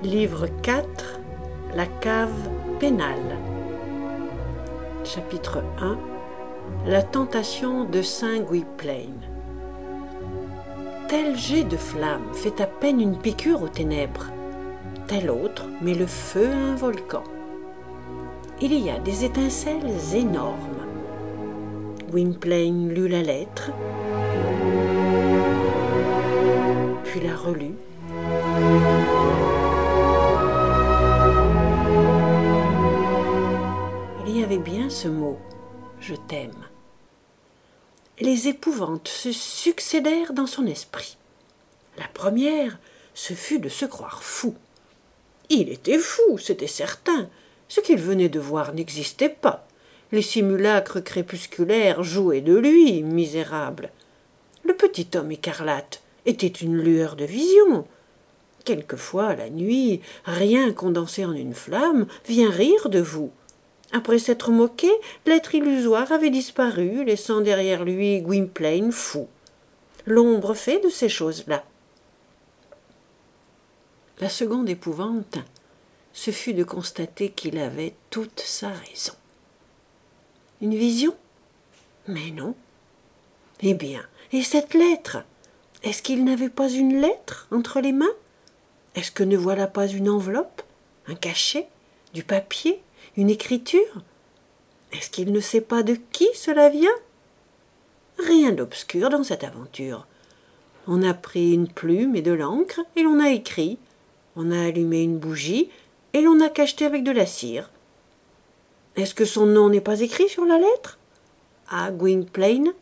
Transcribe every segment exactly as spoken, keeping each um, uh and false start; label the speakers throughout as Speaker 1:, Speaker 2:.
Speaker 1: Livre quatre, la cave pénale. Chapitre un, la tentation de Saint Gwynplaine. Tel jet de flamme fait à peine une piqûre aux ténèbres, tel autre met le feu à un volcan. Il y a des étincelles énormes. Gwynplaine lut la lettre, puis la relut. Il y avait bien ce mot « je t'aime ». Les épouvantes se succédèrent dans son esprit. La première, ce fut de se croire fou. Il était fou, c'était certain. Ce qu'il venait de voir n'existait pas. Les simulacres crépusculaires jouaient de lui, misérable. Le petit homme écarlate était une lueur de vision. Quelquefois, la nuit, rien condensé en une flamme, vient rire de vous. Après s'être moqué, l'être illusoire avait disparu, laissant derrière lui Gwynplaine fou. L'ombre fait de ces choses-là. La seconde épouvante, ce fut de constater qu'il avait toute sa raison. Une vision? Mais non. Eh bien, et cette lettre? Est-ce qu'il n'avait pas une lettre entre les mains? Est-ce que ne voilà pas une enveloppe, un cachet, du papier, une écriture? Est-ce qu'il ne sait pas de qui cela vient? Rien d'obscur dans cette aventure. On a pris une plume et de l'encre et l'on a écrit. On a allumé une bougie et l'on a cacheté avec de la cire. Est-ce que son nom n'est pas écrit sur la lettre? Ah, Gwynplaine?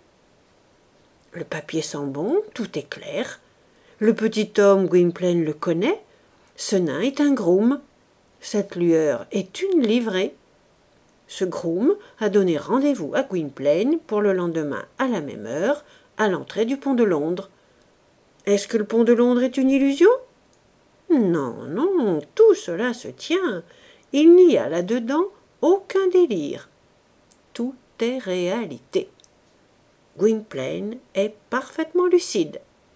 Speaker 1: Le papier sent bon, tout est clair. Le petit homme, Gwynplaine le connaît. Ce nain est un groom. Cette lueur est une livrée. Ce groom a donné rendez-vous à Gwynplaine pour le lendemain à la même heure, à l'entrée du pont de Londres. Est-ce que le pont de Londres est une illusion? Non, non, tout cela se tient. Il n'y a là-dedans aucun délire. Tout est réalité. Gwynplaine est parfaitement lucide.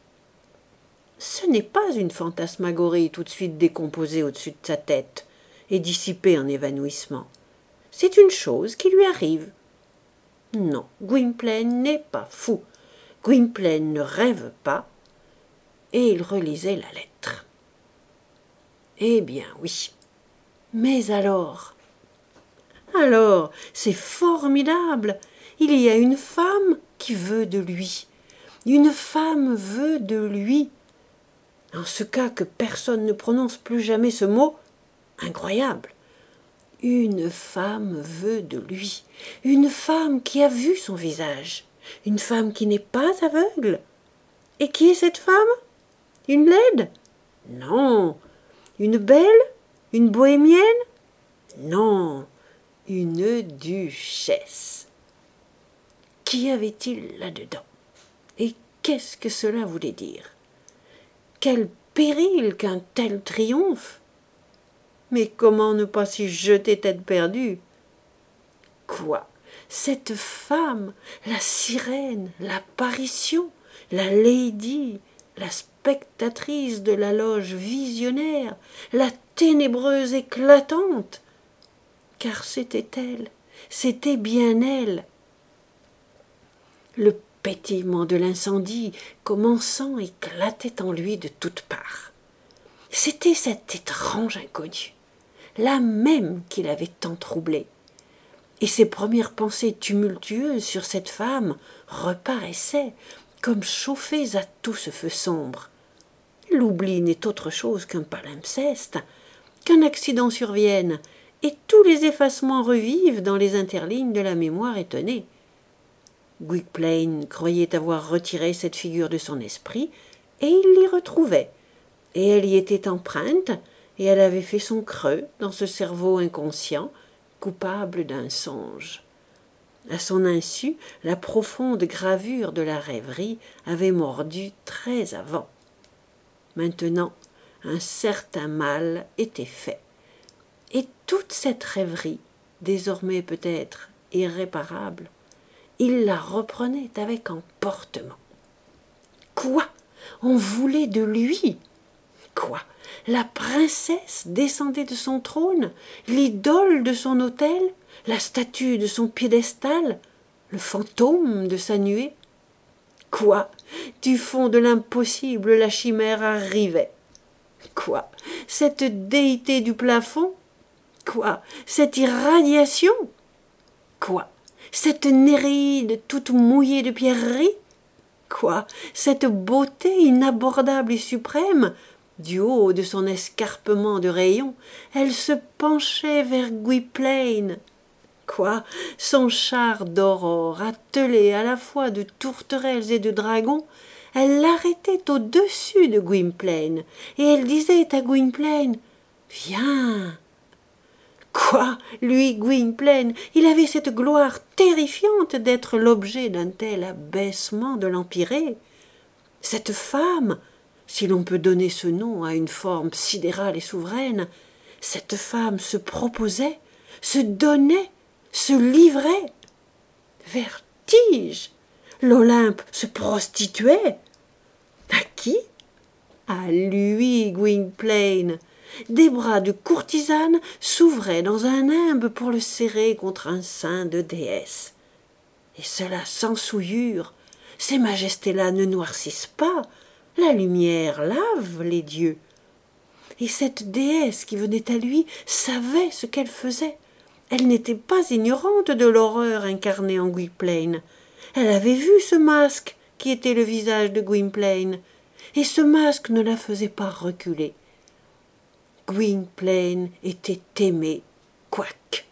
Speaker 1: Ce n'est pas une fantasmagorie tout de suite décomposée au-dessus de sa tête et dissipée en évanouissement. C'est une chose qui lui arrive. Non, Gwynplaine n'est pas fou. Gwynplaine ne rêve pas. Et il relisait la lettre. Eh bien oui. Mais alors? Alors, c'est formidable. Il y a une femme qui veut de lui. Une femme veut de lui. En ce cas que personne ne prononce plus jamais ce mot, incroyable. Une femme veut de lui. Une femme qui a vu son visage. Une femme qui n'est pas aveugle. Et qui est cette femme? Une laide? Non. Une belle? Une bohémienne? Non. Une duchesse. Qu'y avait-il là-dedans? Et qu'est-ce que cela voulait dire? Quel péril qu'un tel triomphe! Mais comment ne pas s'y jeter tête perdue? Quoi? Cette femme, la sirène, l'apparition, la lady, la spectatrice de la loge visionnaire, la ténébreuse éclatante? Car c'était elle, c'était bien elle. Le pétillement de l'incendie commençant éclatait en lui de toutes parts. C'était cette étrange inconnue, la même qui l'avait tant troublé. Et ses premières pensées tumultueuses sur cette femme reparaissaient comme chauffées à tout ce feu sombre. L'oubli n'est autre chose qu'un palimpseste, qu'un accident survienne, et tous les effacements revivent dans les interlignes de la mémoire étonnée. Gwynplaine croyait avoir retiré cette figure de son esprit, et il l'y retrouvait, et elle y était empreinte, et elle avait fait son creux dans ce cerveau inconscient, coupable d'un songe. À son insu, la profonde gravure de la rêverie avait mordu très avant. Maintenant, un certain mal était fait, et toute cette rêverie, désormais peut-être irréparable, il la reprenait avec emportement. Quoi? On voulait de lui? Quoi? La princesse descendait de son trône, l'idole de son autel, la statue de son piédestal, le fantôme de sa nuée? Quoi? Du fond de l'impossible, la chimère arrivait. Quoi? Cette déité du plafond? Quoi? Cette irradiation? Quoi? Cette Néréide toute mouillée de pierreries? Quoi? Cette beauté inabordable et suprême? Du haut de son escarpement de rayons, elle se penchait vers Gwynplaine. Quoi? Son char d'aurore, attelé à la fois de tourterelles et de dragons, elle l'arrêtait au-dessus de Gwynplaine, et elle disait à Gwynplaine « Viens !» Quoi? Lui, Gwynplaine, il avait cette gloire terrifiante d'être l'objet d'un tel abaissement de l'empyrée. Cette femme, si l'on peut donner ce nom à une forme sidérale et souveraine, cette femme se proposait, se donnait, se livrait. Vertige! L'Olympe se prostituait. À qui? À lui, Gwynplaine. Des bras de courtisane s'ouvraient dans un nimbe pour le serrer contre un sein de déesse. Et cela sans souillure. Ces majestés-là ne noircissent pas. La lumière lave les dieux. Et cette déesse qui venait à lui savait ce qu'elle faisait. Elle n'était pas ignorante de l'horreur incarnée en Gwynplaine. Elle avait vu ce masque qui était le visage de Gwynplaine, et ce masque ne la faisait pas reculer. Gwynplaine était aimé, quoique.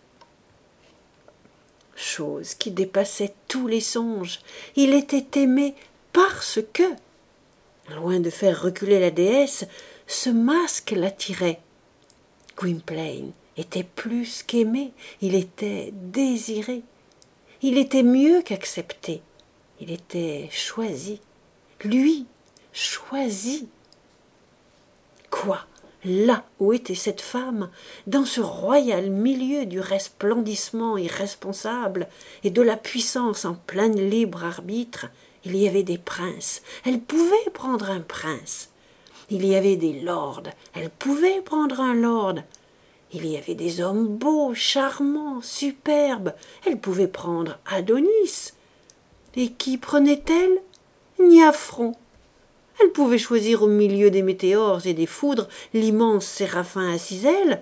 Speaker 1: Chose qui dépassait tous les songes, il était aimé parce que, loin de faire reculer la déesse, ce masque l'attirait. Gwynplaine était plus qu'aimé, il était désiré. Il était mieux qu'accepté, il était choisi. Lui, choisi. Quoi? Là où était cette femme, dans ce royal milieu du resplendissement irresponsable et de la puissance en plein libre arbitre, il y avait des princes, elle pouvait prendre un prince. Il y avait des lords, elle pouvait prendre un lord. Il y avait des hommes beaux, charmants, superbes, elle pouvait prendre Adonis. Et qui prenait-elle? Niafron. Elle pouvait choisir au milieu des météores et des foudres l'immense séraphin à six ailes,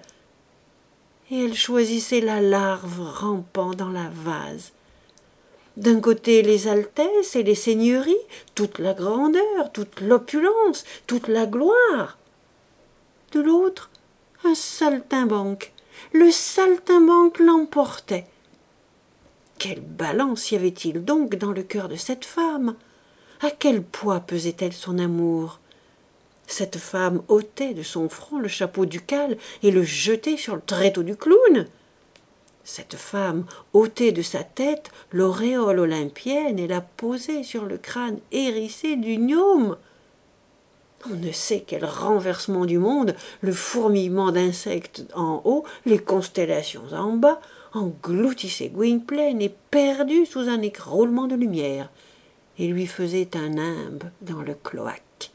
Speaker 1: et elle choisissait la larve rampant dans la vase. D'un côté les altesses et les seigneuries, toute la grandeur, toute l'opulence, toute la gloire. De l'autre, un saltimbanque. Le saltimbanque l'emportait. Quelle balance y avait-il donc dans le cœur de cette femme? À quel poids pesait-elle son amour? Cette femme ôtait de son front le chapeau ducal et le jetait sur le tréteau du clown. Cette femme ôtait de sa tête l'auréole olympienne et la posait sur le crâne hérissé du gnome. On ne sait quel renversement du monde, le fourmillement d'insectes en haut, les constellations en bas, engloutissaient Gwynplaine et perdu sous un écroulement de lumière, et lui faisait un nimbe dans le cloaque.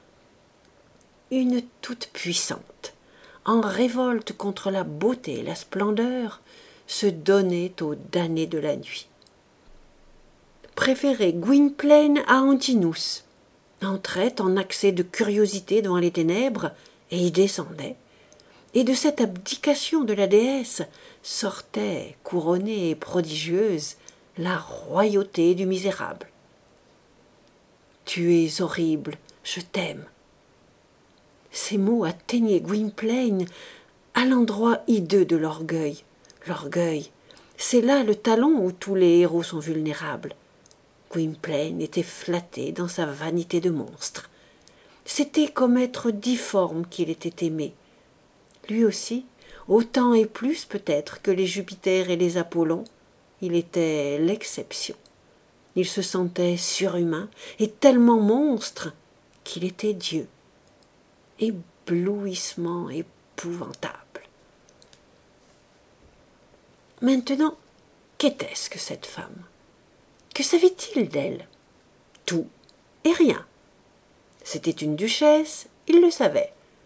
Speaker 1: Une toute-puissante, en révolte contre la beauté et la splendeur, se donnait aux damnés de la nuit. Préférait Gwynplaine à Antinous, entrait en accès de curiosité devant les ténèbres et y descendait, et de cette abdication de la déesse sortait, couronnée et prodigieuse, la royauté du misérable. Tu es horrible, je t'aime. Ces mots atteignaient Gwynplaine à l'endroit hideux de l'orgueil. L'orgueil, c'est là le talon où tous les héros sont vulnérables. Gwynplaine était flatté dans sa vanité de monstre. C'était comme être difforme qu'il était aimé. Lui aussi, autant et plus peut-être que les Jupiters et les Apollons, il était l'exception. Il se sentait surhumain et tellement monstre qu'il était Dieu. Éblouissement épouvantable. Maintenant, qu'était-ce que cette femme? Que savait-il d'elle? Tout et rien. C'était une duchesse, il le savait.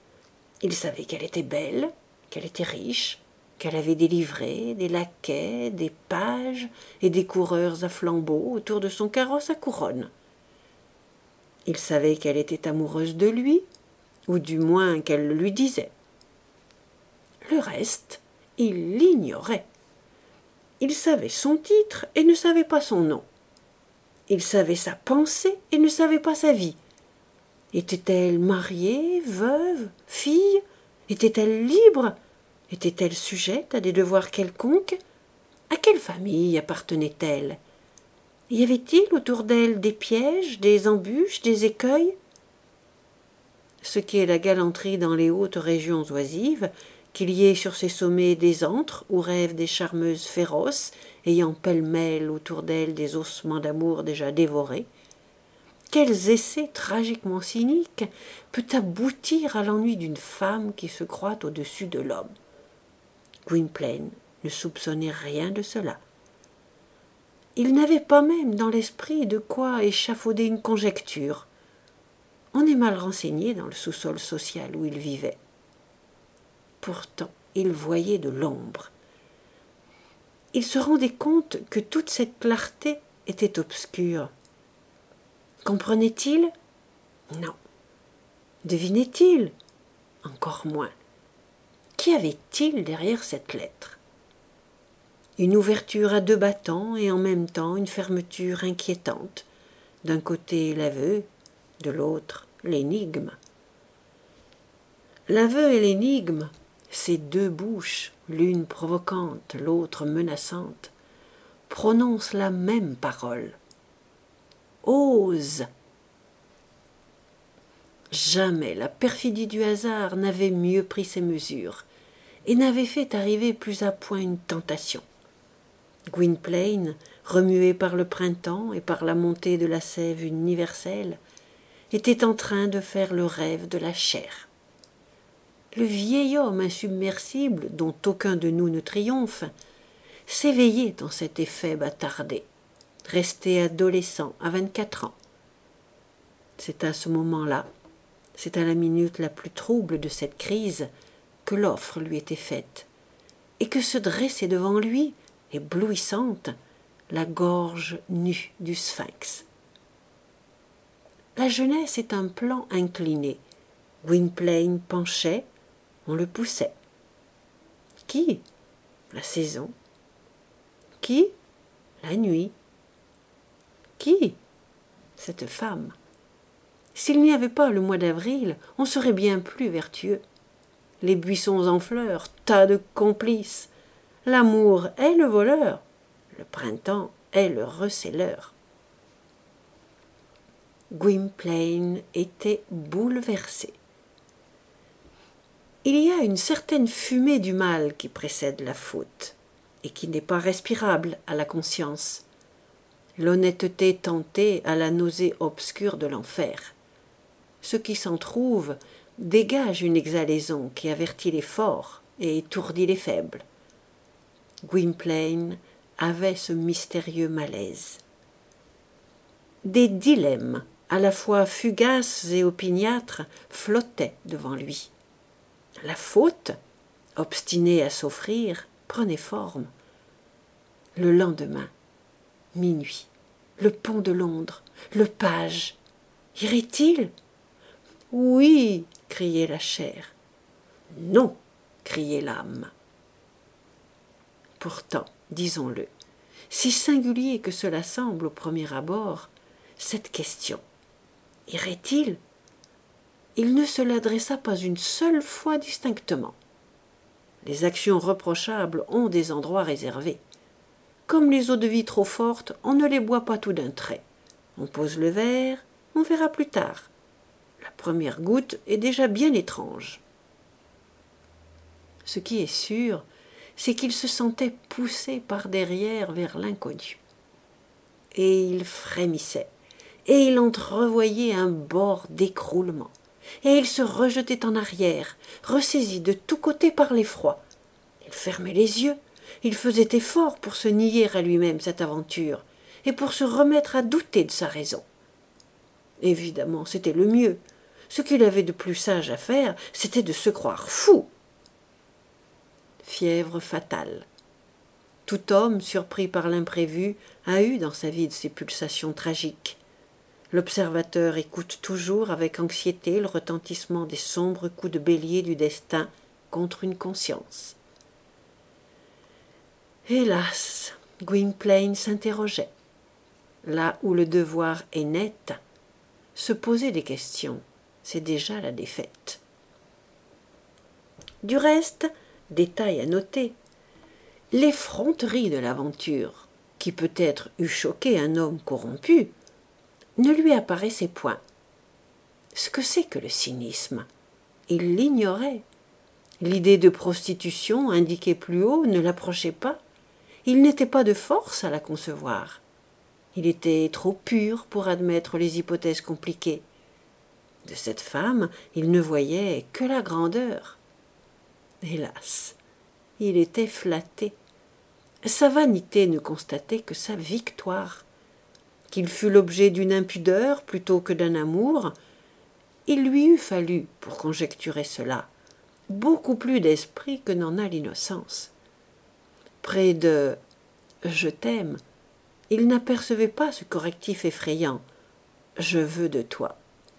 Speaker 1: Il savait qu'elle était belle, qu'elle était riche, qu'elle avait des livrées, des laquais, des pages et des coureurs à flambeaux autour de son carrosse à couronne. Il savait qu'elle était amoureuse de lui, ou du moins qu'elle le lui disait. Le reste, il l'ignorait. Il savait son titre et ne savait pas son nom. Il savait sa pensée et ne savait pas sa vie. Était-elle mariée, veuve, fille? Était-elle libre? Était-elle sujette à des devoirs quelconques? À quelle famille appartenait-elle? Y avait-il autour d'elle des pièges, des embûches, des écueils? Ce qui est la galanterie dans les hautes régions oisives, qu'il y ait sur ces sommets des antres où rêvent des charmeuses féroces, ayant pêle-mêle autour d'elles des ossements d'amour déjà dévorés. Quels essais tragiquement cyniques peut aboutir à l'ennui d'une femme qui se croit au-dessus de l'homme? Gwynplaine ne soupçonnait rien de cela. Il n'avait pas même dans l'esprit de quoi échafauder une conjecture. On est mal renseigné dans le sous-sol social où il vivait. Pourtant, il voyait de l'ombre. Il se rendait compte que toute cette clarté était obscure. Comprenait-il? Non. Devinait-il? Encore moins. Qu'y avait-il derrière cette lettre? Une ouverture à deux battants et en même temps une fermeture inquiétante. D'un côté l'aveu, de l'autre l'énigme. L'aveu et l'énigme, ces deux bouches, l'une provocante, l'autre menaçante, prononcent la même parole. Ose. Jamais la perfidie du hasard n'avait mieux pris ses mesures et n'avait fait arriver plus à point une tentation. Gwynplaine, remué par le printemps et par la montée de la sève universelle, était en train de faire le rêve de la chair. Le vieil homme insubmersible, dont aucun de nous ne triomphe, s'éveillait dans cet effet bâtardé, resté adolescent à vingt-quatre ans. C'est à ce moment-là, c'est à la minute la plus trouble de cette crise, que l'offre lui était faite, et que se dressait devant lui, éblouissante, la gorge nue du sphinx. La jeunesse est un plan incliné. Gwynplaine penchait, on le poussait. Qui? La saison. Qui? La nuit. Qui? Cette femme. S'il n'y avait pas le mois d'avril, on serait bien plus vertueux. Les buissons en fleurs, tas de complices. L'amour est le voleur, le printemps est le receleur. Gwynplaine était bouleversé. Il y a une certaine fumée du mal qui précède la faute et qui n'est pas respirable à la conscience. L'honnêteté tentée à la nausée obscure de l'enfer. Ce qui s'en trouve dégage une exhalaison qui avertit les forts et étourdit les faibles. Gwynplaine avait ce mystérieux malaise. Des dilemmes, à la fois fugaces et opiniâtres, flottaient devant lui. La faute, obstinée à s'offrir, prenait forme. Le lendemain, minuit, le pont de Londres, le page. Irait-il? Oui, criait la chair. Non, criait l'âme. Pourtant, disons-le, si singulier que cela semble au premier abord, cette question, irait-il? Il ne se l'adressa pas une seule fois distinctement. Les actions reprochables ont des endroits réservés. Comme les eaux-de-vie trop fortes, on ne les boit pas tout d'un trait. On pose le verre, on verra plus tard. La première goutte est déjà bien étrange. Ce qui est sûr, c'est qu'il se sentait poussé par derrière vers l'inconnu. Et il frémissait, et il entrevoyait un bord d'écroulement, et il se rejetait en arrière, ressaisi de tous côtés par l'effroi. Il fermait les yeux, il faisait effort pour se nier à lui-même cette aventure, et pour se remettre à douter de sa raison. Évidemment, c'était le mieux. Ce qu'il avait de plus sage à faire, c'était de se croire fou. Fièvre fatale. Tout homme surpris par l'imprévu a eu dans sa vie de ces pulsations tragiques. L'observateur écoute toujours avec anxiété le retentissement des sombres coups de bélier du destin contre une conscience. Hélas, Gwynplaine s'interrogeait. Là où le devoir est net, se poser des questions, c'est déjà la défaite. Du reste, détail à noter, l'effronterie de l'aventure, qui peut-être eût choqué un homme corrompu, ne lui apparaissait point. Ce que c'est que le cynisme, il l'ignorait. L'idée de prostitution indiquée plus haut ne l'approchait pas. Il n'était pas de force à la concevoir. Il était trop pur pour admettre les hypothèses compliquées. De cette femme, il ne voyait que la grandeur. Hélas, il était flatté. Sa vanité ne constatait que sa victoire. Qu'il fût l'objet d'une impudeur plutôt que d'un amour, il lui eût fallu, pour conjecturer cela, beaucoup plus d'esprit que n'en a l'innocence. Près de « je t'aime », il n'apercevait pas ce correctif effrayant « je veux de toi ».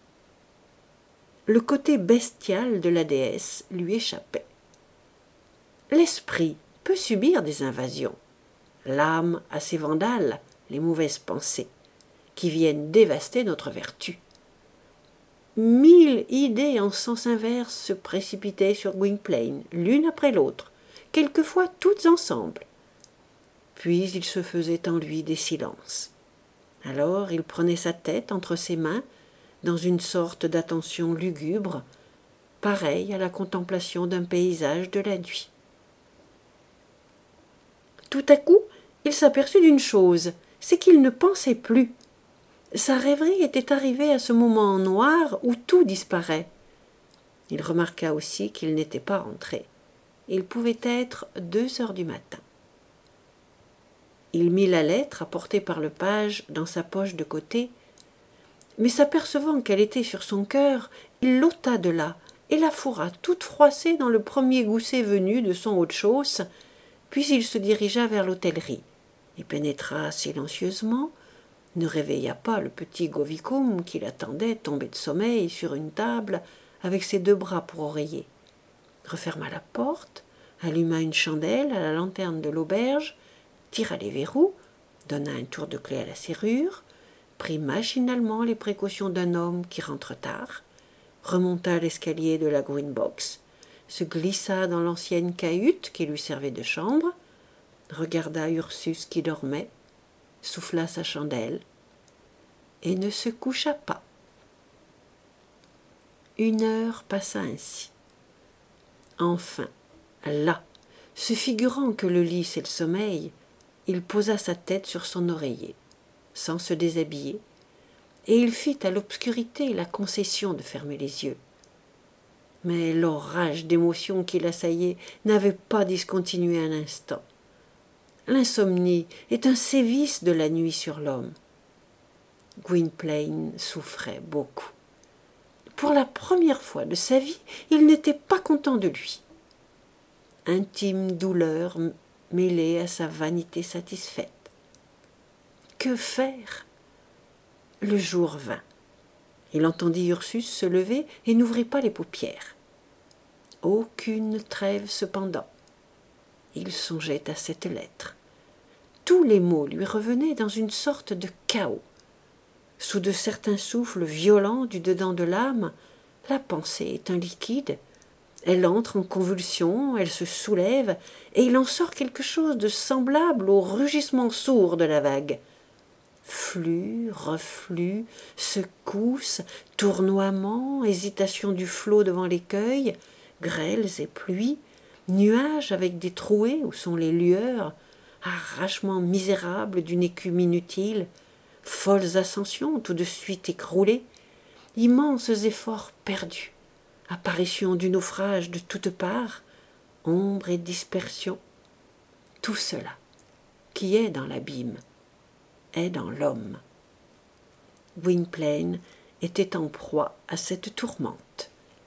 Speaker 1: Le côté bestial de la déesse lui échappait. L'esprit peut subir des invasions. L'âme a ses vandales, les mauvaises pensées, qui viennent dévaster notre vertu. Mille idées en sens inverse se précipitaient sur Gwynplaine, l'une après l'autre, quelquefois toutes ensemble. Puis il se faisait en lui des silences. Alors il prenait sa tête entre ses mains, dans une sorte d'attention lugubre, pareille à la contemplation d'un paysage de la nuit. Tout à coup, il s'aperçut d'une chose, c'est qu'il ne pensait plus. Sa rêverie était arrivée à ce moment noir où tout disparaît. Il remarqua aussi qu'il n'était pas rentré. Il pouvait être deux heures du matin. Il mit la lettre apportée par le page dans sa poche de côté, mais s'apercevant qu'elle était sur son cœur, il l'ôta de là et la fourra toute froissée dans le premier gousset venu de son haut-de-chausse, puis il se dirigea vers l'hôtellerie. Il pénétra silencieusement, ne réveilla pas le petit Govicum qui l'attendait tombé de sommeil sur une table avec ses deux bras pour oreiller, referma la porte, alluma une chandelle à la lanterne de l'auberge, tira les verrous, donna un tour de clé à la serrure, prit machinalement les précautions d'un homme qui rentre tard, remonta l'escalier de la Green Box, se glissa dans l'ancienne cahute qui lui servait de chambre, regarda Ursus qui dormait, souffla sa chandelle et ne se coucha pas. Une heure passa ainsi. Enfin, là, se figurant que le lit c'est le sommeil, il posa sa tête sur son oreiller, sans se déshabiller, et il fit à l'obscurité la concession de fermer les yeux. Mais l'orage d'émotions qui l'assaillait n'avait pas discontinué un instant. L'insomnie est un sévice de la nuit sur l'homme. Gwynplaine souffrait beaucoup. Pour la première fois de sa vie, il n'était pas content de lui. Intime douleur mêlée à sa vanité satisfaite. Que faire? Le jour vint. Il entendit Ursus se lever et n'ouvrit pas les paupières. Aucune trêve cependant. Il songeait à cette lettre. Tous les mots lui revenaient dans une sorte de chaos. Sous de certains souffles violents du dedans de l'âme, la pensée est un liquide. Elle entre en convulsion, elle se soulève, et il en sort quelque chose de semblable au rugissement sourd de la vague. Flux, reflux, secousses, tournoiements, hésitation du flot devant l'écueil, grêles et pluies, nuages avec des trouées où sont les lueurs, arrachements misérables d'une écume inutile, folles ascensions tout de suite écroulées, immenses efforts perdus, apparition du naufrage de toutes parts, ombre et dispersion. Tout cela, qui est dans l'abîme, est dans l'homme. Gwynplaine était en proie à cette tourmente.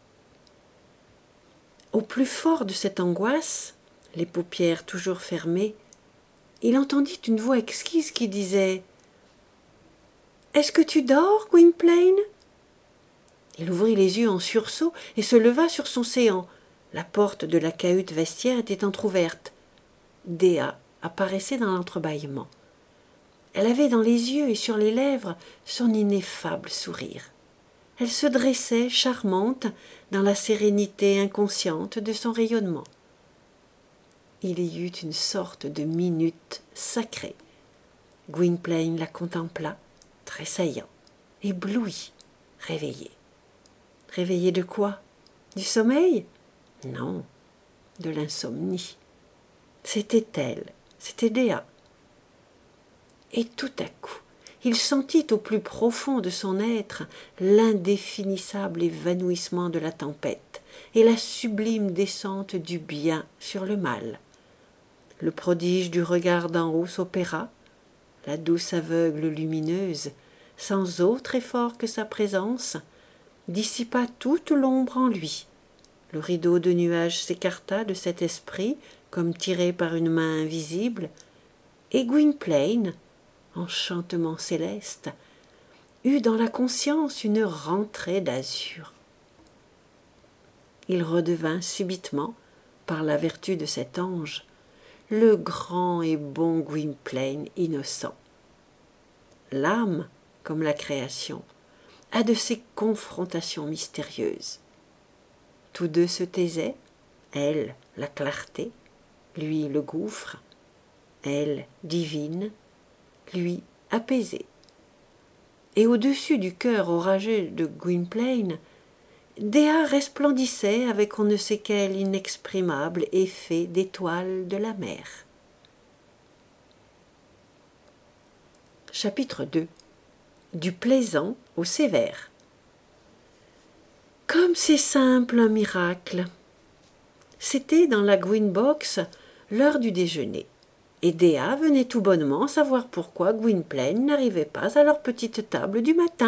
Speaker 1: Au plus fort de cette angoisse, les paupières toujours fermées, il entendit une voix exquise qui disait « Est-ce que tu dors, Gwynplaine ?» Il ouvrit les yeux en sursaut et se leva sur son séant. La porte de la cahute vestiaire était entr'ouverte. Dea apparaissait dans l'entrebâillement. Elle avait dans les yeux et sur les lèvres son ineffable sourire. Elle se dressait, charmante, dans la sérénité inconsciente de son rayonnement. Il y eut une sorte de minute sacrée. Gwynplaine la contempla, tressaillant, ébloui, réveillé. Réveillé de quoi? Du sommeil? Non, de l'insomnie. C'était elle, c'était Dea. Et tout à coup, il sentit au plus profond de son être l'indéfinissable évanouissement de la tempête et la sublime descente du bien sur le mal. Le prodige du regard d'en haut s'opéra, la douce aveugle lumineuse, sans autre effort que sa présence, dissipa toute l'ombre en lui. Le rideau de nuages s'écarta de cet esprit comme tiré par une main invisible, et Gwynplaine, enchantement céleste, eut dans la conscience une rentrée d'azur. Il redevint subitement, par la vertu de cet ange, le grand et bon Gwynplaine innocent. L'âme, comme la création, a de ces confrontations mystérieuses. Tous deux se taisaient, elle, la clarté, lui, le gouffre, elle, divine, lui, apaisé. Et au-dessus du cœur orageux de Gwynplaine, Dea resplendissait avec on ne sait quel inexprimable effet d'étoiles de la mer. Chapitre deux. Du plaisant au sévère. Comme c'est simple un miracle. C'était dans la Gwyn-Box l'heure du déjeuner, et Dea venait tout bonnement savoir pourquoi Gwynplaine n'arrivait pas à leur petite table du matin.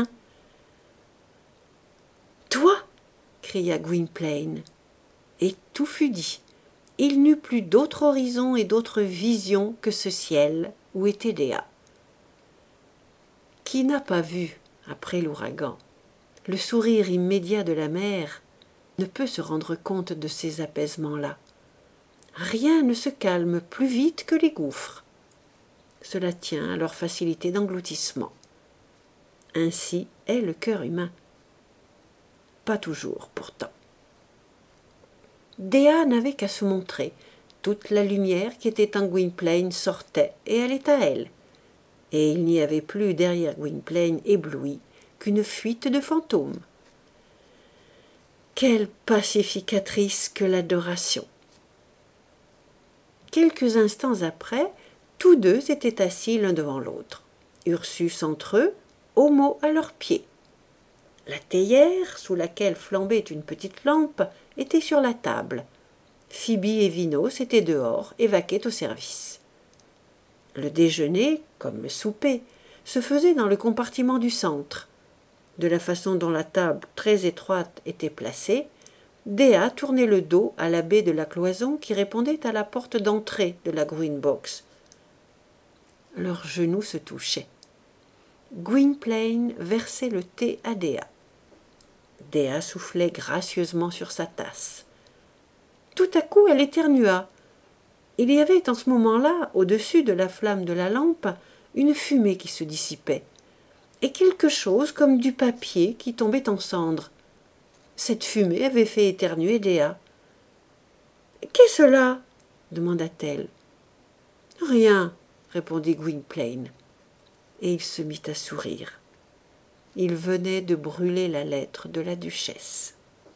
Speaker 1: « Toi !» cria Gwynplaine, et tout fut dit. Il n'eut plus d'autre horizon et d'autre vision que ce ciel où était Dea. Qui n'a pas vu, après l'ouragan, le sourire immédiat de la mer, ne peut se rendre compte de ces apaisements-là. Rien ne se calme plus vite que les gouffres. Cela tient à leur facilité d'engloutissement. Ainsi est le cœur humain. Pas toujours, pourtant. Dea n'avait qu'à se montrer. Toute la lumière qui était en Gwynplaine sortait et allait à elle. Et il n'y avait plus derrière Gwynplaine ébloui qu'une fuite de fantômes. Quelle pacificatrice que l'adoration! Quelques instants après, tous deux étaient assis l'un devant l'autre, Ursus entre eux, Homo à leurs pieds. La théière, sous laquelle flambait une petite lampe, était sur la table. Phoebe et Vinos étaient dehors et vaquaient au service. Le déjeuner, comme le souper, se faisait dans le compartiment du centre. De la façon dont la table très étroite était placée, Dea tournait le dos à la baie de la cloison qui répondait à la porte d'entrée de la Gwyn-Box. Leurs genoux se touchaient. Gwynplaine versait le thé à Dea. Dea soufflait gracieusement sur sa tasse. Tout à coup, elle éternua. Il y avait en ce moment-là, au-dessus de la flamme de la lampe, une fumée qui se dissipait, et quelque chose comme du papier qui tombait en cendres. Cette fumée avait fait éternuer Dea. « Qu'est cela ?» demanda-t-elle. « Rien, » répondit Gwynplaine, et il se mit à sourire. Il venait de brûler la lettre de la duchesse.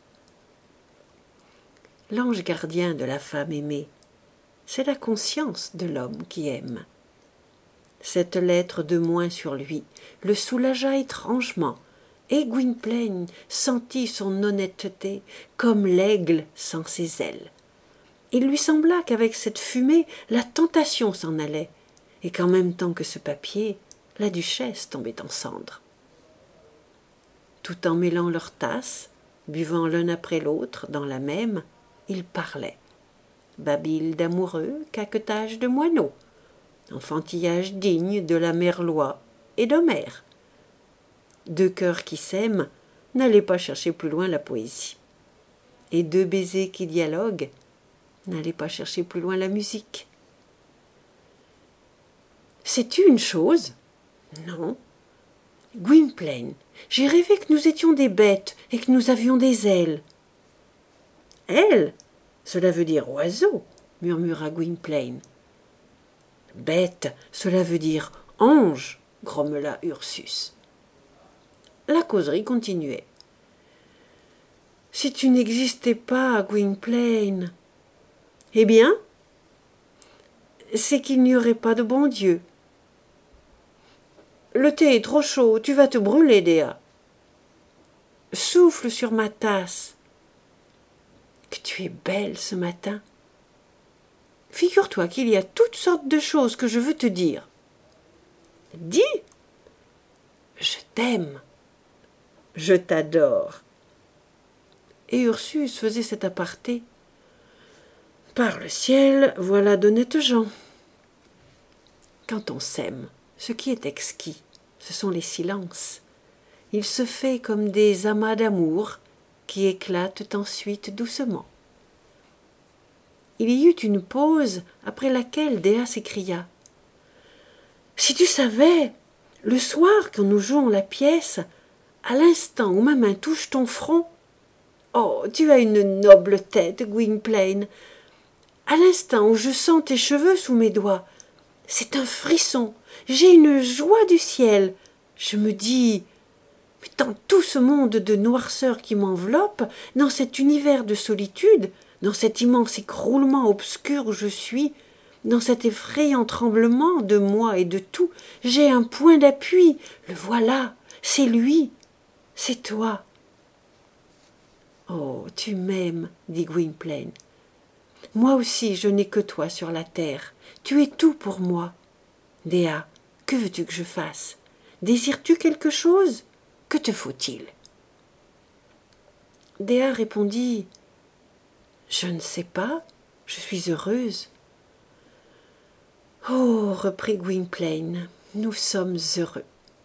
Speaker 1: L'ange gardien de la femme aimée, c'est la conscience de l'homme qui aime. Cette lettre de moins sur lui le soulagea étrangement, et Gwynplaine sentit son honnêteté comme l'aigle sent ses ailes. Il lui sembla qu'avec cette fumée, la tentation s'en allait, et qu'en même temps que ce papier, la duchesse tombait en cendres. tout en mêlant leurs tasses, buvant l'un après l'autre dans la même, ils parlaient. Babil d'amoureux, caquetage de moineaux, enfantillage digne de la Merlois et d'Homère. Deux cœurs qui s'aiment, n'allez pas chercher plus loin la poésie. Et deux baisers qui dialoguent, n'allez pas chercher plus loin la musique. Sais-tu une chose? Non. Gwynplaine, j'ai rêvé que nous étions des bêtes et que nous avions des ailes. Ailes? Cela veut dire oiseau, murmura Gwynplaine. Bête, cela veut dire ange, grommela Ursus. La causerie continuait. Si tu n'existais pas, Gwynplaine, eh bien, c'est qu'il n'y aurait pas de bon Dieu. Le thé est trop chaud, tu vas te brûler, Dea. Souffle sur ma tasse. Que tu es belle ce matin. Figure-toi qu'il y a toutes sortes de choses que je veux te dire. Dis. Je t'aime. Je t'adore. Et Ursus faisait cet aparté. Par le ciel, voilà d'honnêtes gens. Quand on s'aime, ce qui est exquis, ce sont les silences. Il se fait comme des amas d'amour qui éclatent ensuite doucement. Il y eut une pause, après laquelle Dea s'écria. « Si tu savais, le soir, quand nous jouons la pièce, à l'instant où ma main touche ton front, oh, tu as une noble tête, Gwynplaine, à l'instant où je sens tes cheveux sous mes doigts, c'est un frisson, j'ai une joie du ciel. Je me dis, mais dans tout ce monde de noirceur qui m'enveloppe, dans cet univers de solitude, dans cet immense écroulement obscur où je suis, dans cet effrayant tremblement de moi et de tout, j'ai un point d'appui, le voilà, c'est lui, c'est toi. Oh, tu m'aimes, dit Gwynplaine. Moi aussi, je n'ai que toi sur la terre. Tu es tout pour moi. Dea, que veux-tu que je fasse? Désires-tu quelque chose? Que te faut-il? Dea répondit « Je ne sais pas, je suis heureuse. » Oh, reprit Gwynplaine, nous sommes heureux.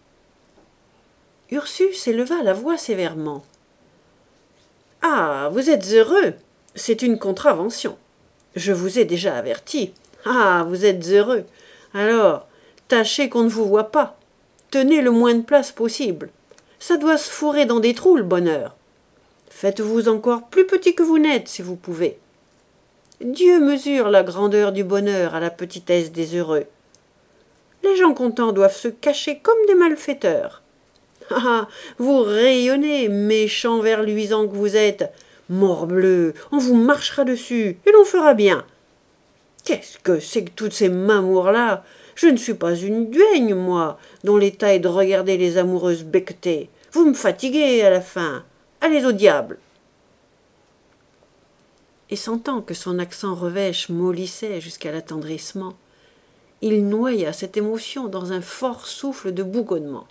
Speaker 1: Ursus éleva la voix sévèrement. « Ah, vous êtes heureux, c'est une contravention. Je vous ai déjà averti. Ah, vous êtes heureux. Alors, tâchez qu'on ne vous voie pas. Tenez le moins de place possible. Ça doit se fourrer dans des trous, le bonheur. Faites-vous encore plus petit que vous n'êtes, si vous pouvez. Dieu mesure la grandeur du bonheur à la petitesse des heureux. Les gens contents doivent se cacher comme des malfaiteurs. Ah, vous rayonnez, méchants vers luisants que vous êtes. Morbleu, on vous marchera dessus, et l'on fera bien. Qu'est-ce que c'est que toutes ces mamours-là? Je ne suis pas une duègne, moi, dont l'état est de regarder les amoureuses becquetées. Vous me fatiguez à la fin. Allez au diable. Et sentant que son accent revêche mollissait jusqu'à l'attendrissement, il noya cette émotion dans un fort souffle de bougonnement.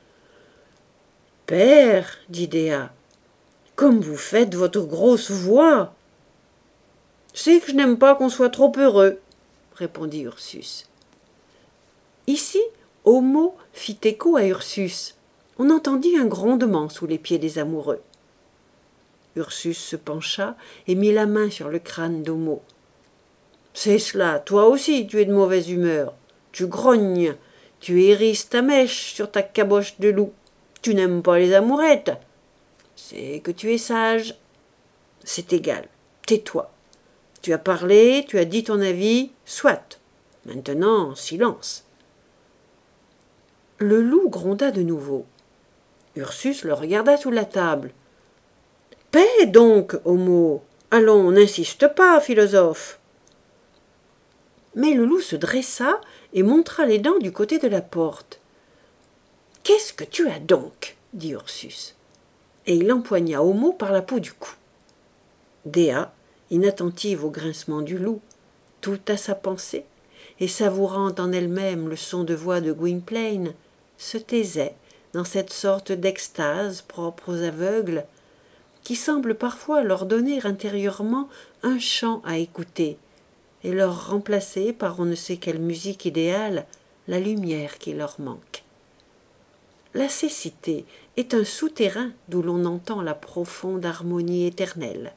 Speaker 1: « Père, dit Dea, comme vous faites votre grosse voix. »« C'est que je n'aime pas qu'on soit trop heureux, » répondit Ursus. Ici, Homo fit écho à Ursus. On entendit un grondement sous les pieds des amoureux. Ursus se pencha et mit la main sur le crâne d'Homo. « C'est cela, toi aussi tu es de mauvaise humeur. Tu grognes, tu hérisses ta mèche sur ta caboche de loup. Tu n'aimes pas les amourettes. C'est que tu es sage. C'est égal, tais-toi. Tu as parlé, tu as dit ton avis, soit. Maintenant, silence. » Le loup gronda de nouveau. Ursus le regarda sous la table. « Paix donc, Homo. Allons, n'insiste pas, philosophe. » Mais le loup se dressa et montra les dents du côté de la porte. « Qu'est-ce que tu as donc ?» dit Ursus. Et il empoigna Homo par la peau du cou. Dea, inattentive au grincement du loup, tout à sa pensée, et savourant en elle-même le son de voix de Gwynplaine, se taisait dans cette sorte d'extase propre aux aveugles, qui semble parfois leur donner intérieurement un chant à écouter, et leur remplacer par on ne sait quelle musique idéale la lumière qui leur manque. La cécité est un souterrain d'où l'on entend la profonde harmonie éternelle.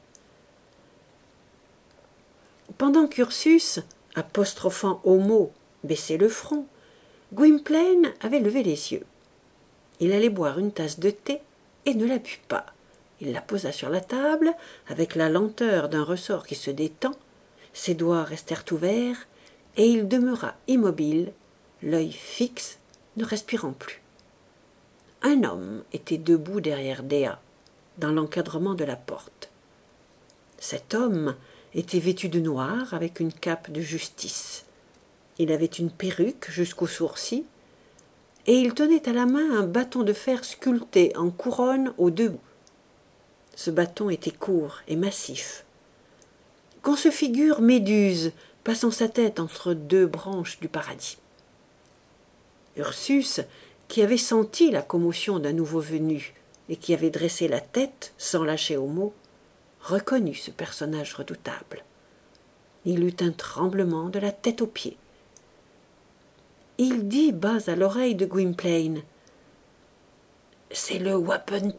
Speaker 1: Pendant qu'Ursus, apostrophant Homo, baissait le front, Gwynplaine avait levé les yeux. Il allait boire une tasse de thé et ne la but pas. Il la posa sur la table, avec la lenteur d'un ressort qui se détend, ses doigts restèrent ouverts, et il demeura immobile, l'œil fixe, ne respirant plus. Un homme était debout derrière Dea, dans l'encadrement de la porte. Cet homme était vêtu de noir avec une cape de justice. Il avait une perruque jusqu'aux sourcils, et il tenait à la main un bâton de fer sculpté en couronne aux deux bouts. Ce bâton était court et massif. Qu'on se figure Méduse passant sa tête entre deux branches du paradis. Ursus, qui avait senti la commotion d'un nouveau venu et qui avait dressé la tête sans lâcher Homo, reconnut ce personnage redoutable. Il eut un tremblement de la tête aux pieds. Il dit bas à l'oreille de Gwynplaine : « C'est le wapentake !»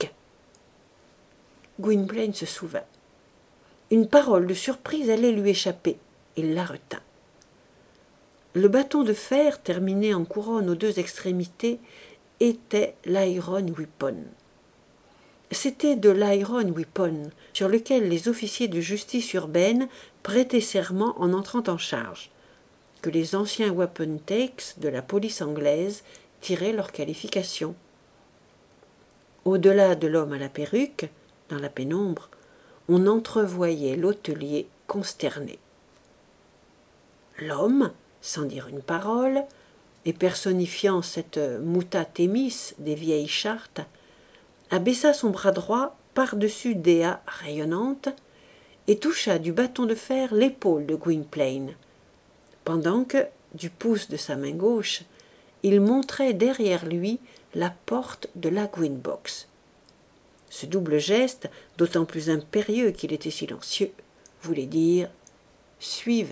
Speaker 1: Gwynplaine se souvint. Une parole de surprise allait lui échapper. Il la retint. Le bâton de fer, terminé en couronne aux deux extrémités, était l'Iron Weapon. C'était de l'Iron Weapon sur lequel les officiers de justice urbaine prêtaient serment en entrant en charge, que les anciens wapentakes de la police anglaise tiraient leur qualification. Au-delà de l'homme à la perruque, dans la pénombre, on entrevoyait l'hôtelier consterné. L'homme, sans dire une parole, et personnifiant cette muta themis des vieilles chartes, abaissa son bras droit par-dessus Dea rayonnante et toucha du bâton de fer l'épaule de Gwynplaine, pendant que, du pouce de sa main gauche, il montrait derrière lui la porte de la Gwynbox. Ce double geste, d'autant plus impérieux qu'il était silencieux, voulait dire « Suivez-moi ».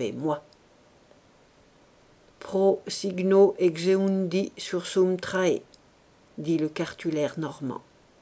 Speaker 1: Pro signo exeundi sursum trae, dit le cartulaire normand.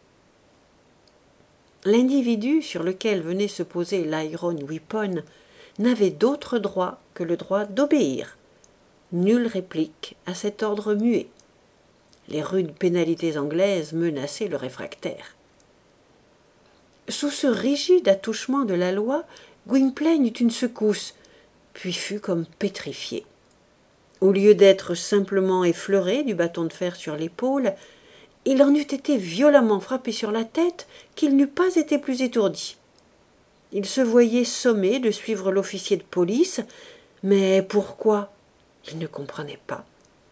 Speaker 1: L'individu sur lequel venait se poser l'Iron Weapon n'avait d'autre droit que le droit d'obéir. Nulle réplique à cet ordre muet. Les rudes pénalités anglaises menaçaient le réfractaire. Sous ce rigide attouchement de la loi, Gwynplaine eut une secousse, puis fut comme pétrifié. Au lieu d'être simplement effleuré du bâton de fer sur l'épaule, il en eût été violemment frappé sur la tête qu'il n'eût pas été plus étourdi. Il se voyait sommé de suivre l'officier de police, mais pourquoi? Il ne comprenait pas.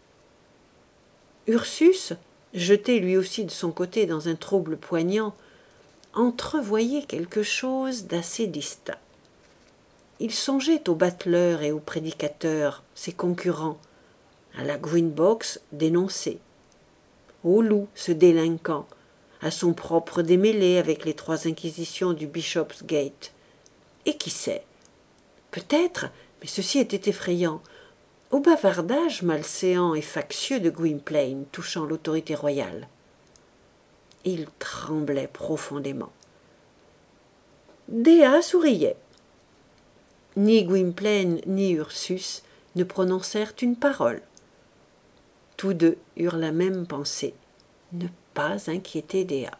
Speaker 1: Ursus, jeté lui aussi de son côté dans un trouble poignant, entrevoyait quelque chose d'assez distinct. Il songeait aux battleurs et aux prédicateurs, ses concurrents, à la Gwynbox dénoncée, au loup, ce délinquant, à son propre démêlé avec les trois inquisitions du Bishopsgate. Et qui sait, peut-être, mais ceci était effrayant, au bavardage malséant et factieux de Gwynplaine touchant l'autorité royale. Il tremblait profondément. Dea souriait. Ni Gwynplaine ni Ursus ne prononcèrent une parole. Tous deux eurent la même pensée, ne pas inquiéter Dea.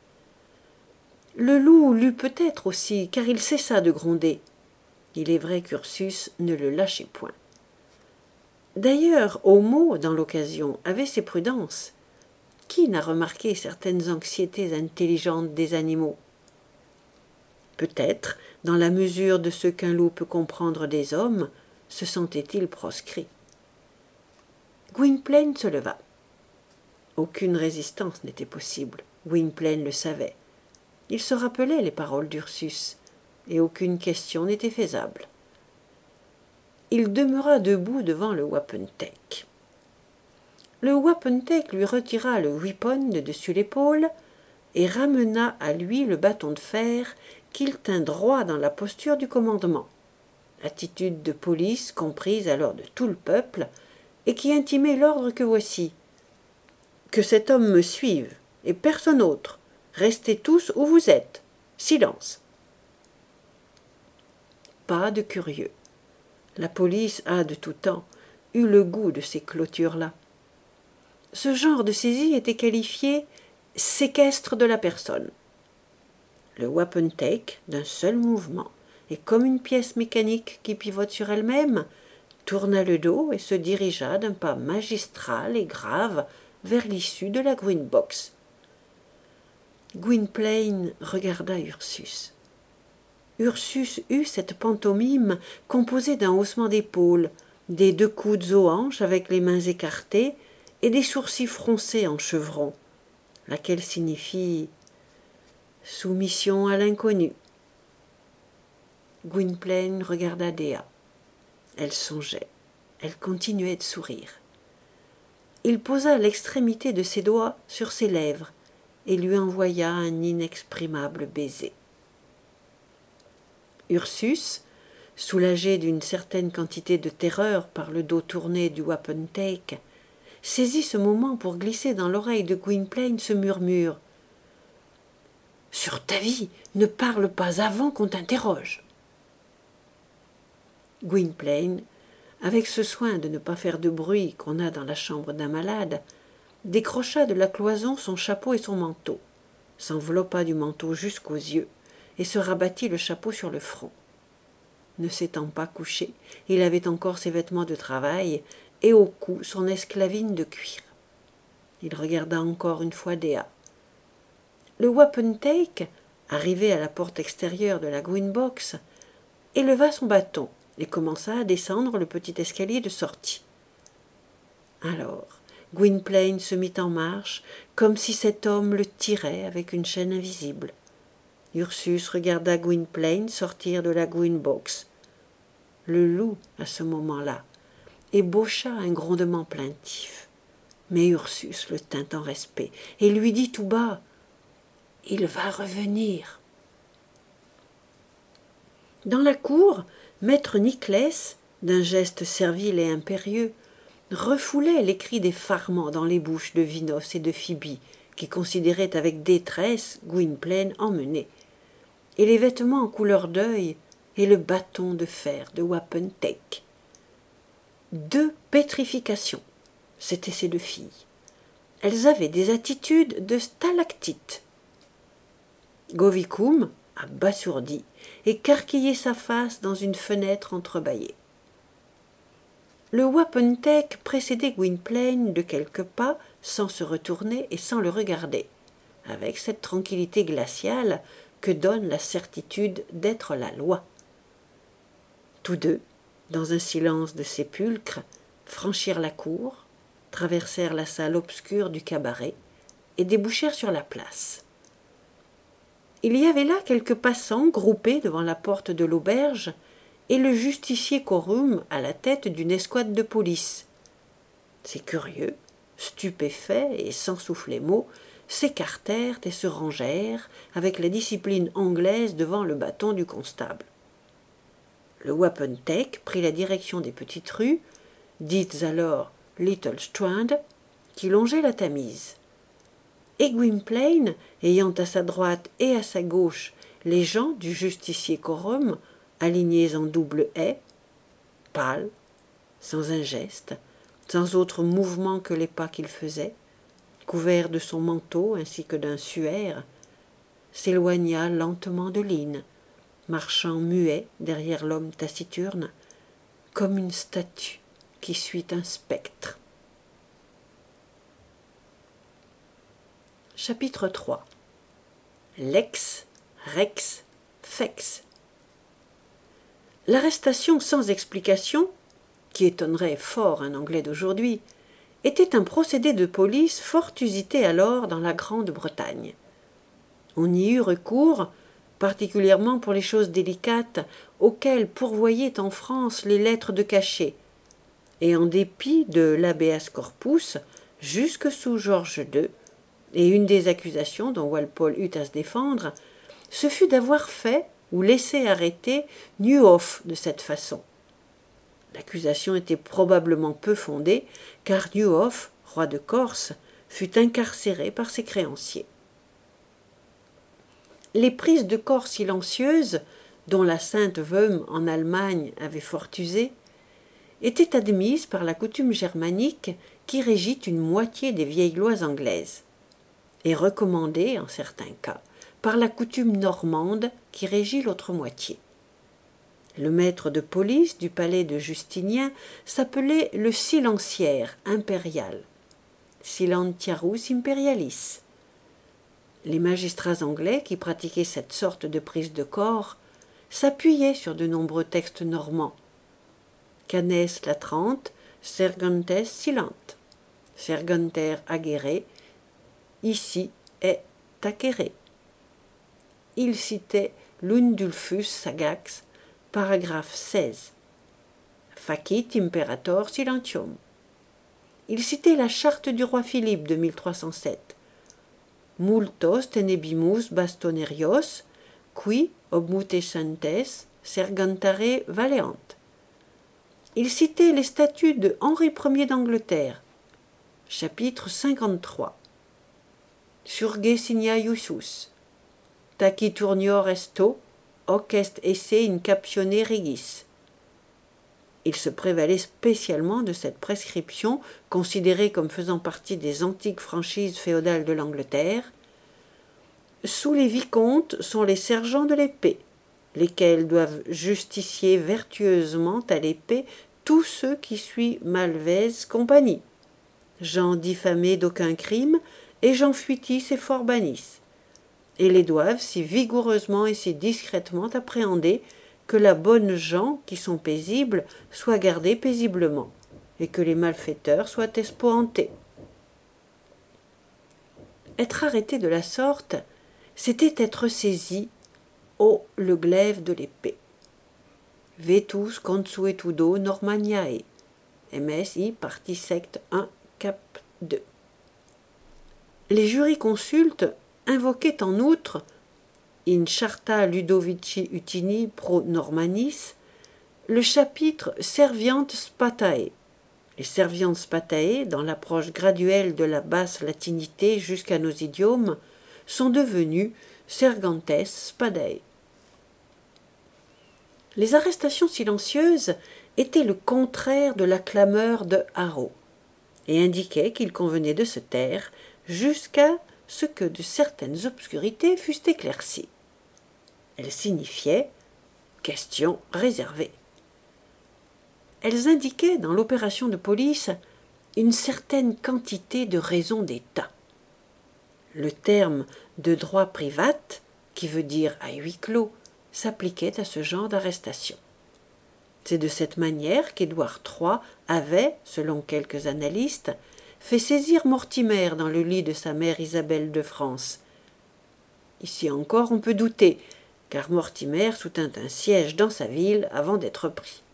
Speaker 1: Le loup l'eut peut-être aussi, car il cessa de gronder. Il est vrai qu'Ursus ne le lâchait point. D'ailleurs, Homo, dans l'occasion, avait ses prudences. Qui n'a remarqué certaines anxiétés intelligentes des animaux? Peut-être, dans la mesure de ce qu'un loup peut comprendre des hommes, se sentait-il proscrit. Gwynplaine se leva. Aucune résistance n'était possible. Gwynplaine le savait. Il se rappelait les paroles d'Ursus, et aucune question n'était faisable. Il demeura debout devant le wapentake. le wapentake lui retira le weapon de dessus l'épaule et ramena à lui le bâton de fer qu'il tint droit dans la posture du commandement, attitude de police comprise alors de tout le peuple, et qui intimait l'ordre que voici. Que cet homme me suive, et personne autre. Restez tous où vous êtes. Silence. Pas de curieux. La police a, de tout temps, eu le goût de ces clôtures-là. Ce genre de saisie était qualifié « séquestre de la personne ». Le wapentake, d'un seul mouvement, et comme une pièce mécanique qui pivote sur elle-même, tourna le dos et se dirigea d'un pas magistral et grave vers l'issue de la Green Box. Gwynplaine regarda Ursus. Ursus eut cette pantomime composée d'un haussement d'épaules, des deux coudes aux hanches avec les mains écartées et des sourcils froncés en chevron, laquelle signifie soumission à l'inconnu. Gwynplaine regarda Dea. Elle songeait, elle continuait de sourire. Il posa l'extrémité de ses doigts sur ses lèvres et lui envoya un inexprimable baiser. Ursus, soulagé d'une certaine quantité de terreur par le dos tourné du wapentake, saisit ce moment pour glisser dans l'oreille de Gwynplaine ce murmure. « Sur ta vie, ne parle pas avant qu'on t'interroge. » Gwynplaine, avec ce soin de ne pas faire de bruit qu'on a dans la chambre d'un malade, décrocha de la cloison son chapeau et son manteau, s'enveloppa du manteau jusqu'aux yeux et se rabattit le chapeau sur le front. Ne s'étant pas couché, il avait encore ses vêtements de travail et au cou son esclavine de cuir. Il regarda encore une fois Dea. Le wapentake, arrivé à la porte extérieure de la Green Box, éleva son bâton et commença à descendre le petit escalier de sortie. Alors, Gwynplaine se mit en marche, comme si cet homme le tirait avec une chaîne invisible. Ursus regarda Gwynplaine sortir de la Green Box. Le loup, à ce moment-là, ébaucha un grondement plaintif. Mais Ursus le tint en respect et lui dit tout bas « Il va revenir !» Dans la cour, maître Nicless, d'un geste servile et impérieux, refoulait les cris des farmans dans les bouches de Vinos et de Phoebe, qui considéraient avec détresse Gwynplaine emmené, et les vêtements en couleur d'œil et le bâton de fer de wapentake. Deux pétrifications, c'étaient ces deux filles. Elles avaient des attitudes de stalactites. Govicum, abasourdi, écarquillait sa face dans une fenêtre entrebâillée. Le wapentake précédait Gwynplaine de quelques pas, sans se retourner et sans le regarder, avec cette tranquillité glaciale que donne la certitude d'être la loi. Tous deux, dans un silence de sépulcre, franchirent la cour, traversèrent la salle obscure du cabaret et débouchèrent sur la place. Il y avait là quelques passants groupés devant la porte de l'auberge et le justicier Corum à la tête d'une escouade de police. Ces curieux, stupéfaits et sans souffler mot, s'écartèrent et se rangèrent avec la discipline anglaise devant le bâton du constable. Le wapentake prit la direction des petites rues, dites alors Little Strand, qui longeaient la Tamise. Et Gwynplaine, ayant à sa droite et à sa gauche les gens du justicier Corum, alignés en double haie, pâle, sans un geste, sans autre mouvement que les pas qu'il faisait, couvert de son manteau ainsi que d'un suaire, s'éloigna lentement de Lynn, marchant muet derrière l'homme taciturne, comme une statue qui suit un spectre. Chapitre trois. Lex, Rex, Fex. L'arrestation sans explication, qui étonnerait fort un Anglais d'aujourd'hui, était un procédé de police fort usité alors dans la Grande-Bretagne. On y eut recours, particulièrement pour les choses délicates auxquelles pourvoyaient en France les lettres de cachet, et en dépit de l'habeas corpus, jusque sous Georges deux, et une des accusations dont Walpole eut à se défendre, ce fut d'avoir fait ou laissé arrêter Nieuhoff de cette façon. L'accusation était probablement peu fondée, car Nieuhoff, roi de Corse, fut incarcéré par ses créanciers. Les prises de corps silencieuses, dont la Sainte Veuve en Allemagne avait fort usé, étaient admises par la coutume germanique qui régit une moitié des vieilles lois anglaises, et recommandées, en certains cas, par la coutume normande qui régit l'autre moitié. Le maître de police du palais de Justinien s'appelait le silenciaire impérial, silentiarus imperialis. Les magistrats anglais qui pratiquaient cette sorte de prise de corps s'appuyaient sur de nombreux textes normands. Canes latrante, sergentes silent, sergenter agere, ici est acere. Il citait l'Undulphus sagax, paragraphe seize. Facit imperator silentium. Il citait la charte du roi Philippe de mille trois cent sept. Multos tenebimus bastonerios, qui obmutescentes sergantare valeant. Il citait les statuts de Henri Ier d'Angleterre, chapitre cinquante-trois. Surge signa iusus, taciturnior esto, hoc est esse in captione regis. Il se prévalait spécialement de cette prescription, considérée comme faisant partie des antiques franchises féodales de l'Angleterre. Sous les vicomtes sont les sergents de l'épée, lesquels doivent justicier vertueusement à l'épée tous ceux qui suivent malvaise compagnie. Gens diffamés d'aucun crime, et gens fuitis et fort bannissent, et les doivent si vigoureusement et si discrètement appréhender que la bonne gens qui sont paisibles soient gardés paisiblement, et que les malfaiteurs soient espoantés. Être arrêté de la sorte, c'était être saisi au le glaive de l'épée. Vetus consuetudo Normaniae, M S I, partie secte un, cap deux. Les jurisconsultes invoquaient en outre in charta Ludovici Utini pro Normannis le chapitre Serviant Spatae. Les Serviant Spatae, dans l'approche graduelle de la basse latinité jusqu'à nos idiomes, sont devenus Sergantes Spadae. Les arrestations silencieuses étaient le contraire de la clameur de Haro, et indiquaient qu'il convenait de se taire jusqu'à ce que de certaines obscurités fussent éclaircies. Elles signifiaient « question réservée ». Elles indiquaient dans l'opération de police une certaine quantité de raisons d'État. Le terme de droit privat, qui veut dire à huis clos, s'appliquait à ce genre d'arrestation. C'est de cette manière qu'Édouard trois avait, selon quelques analystes, fait saisir Mortimer dans le lit de sa mère Isabelle de France. Ici encore on peut douter, car Mortimer soutint un siège dans sa ville avant d'être pris.